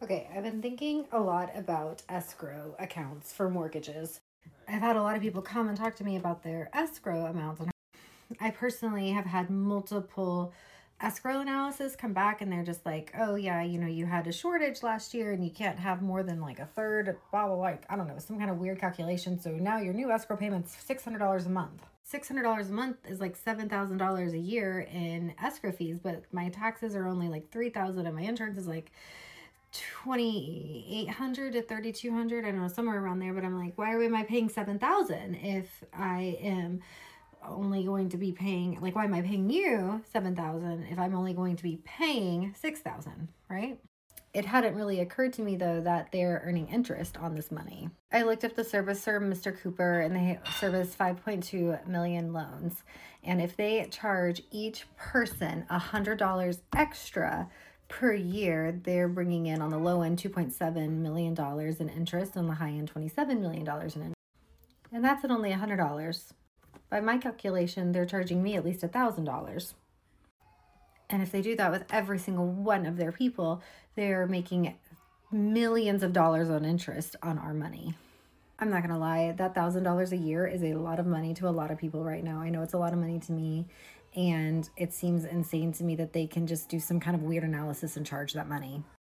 Okay, I've been thinking a lot about escrow accounts for mortgages. I've had a lot of people come and talk to me about their escrow amounts. And I personally have had multiple escrow analysis come back and they're just like, oh, yeah, you had a shortage last year and you can't have more than like a third, blah, blah, like, I don't know, some kind of weird calculation. So now your new escrow payment's $600 a month. $600 a month is like $7,000 a year in escrow fees, but my taxes are only like $3,000 and my insurance is like 2,800 to 3,200. I don't know, somewhere around there. But I'm like, why am I paying 7,000 if I am only going to be paying, like, why am I paying you 7,000 if I'm only going to be paying 6,000, right? It hadn't really occurred to me though that they're earning interest on this money. I looked up the servicer, Mr. Cooper, and they service 5.2 million loans. And if they charge each person $100 extra per year, they're bringing in on the low end $2.7 million in interest, on the high end $27 million in interest. And that's at only $100. By my calculation, they're charging me at least $1,000. And if they do that with every single one of their people, they're making millions of dollars on interest on our money. I'm not going to lie, that $1,000 a year is a lot of money to a lot of people right now. I know it's a lot of money to me, and it seems insane to me that they can just do some kind of weird analysis and charge that money.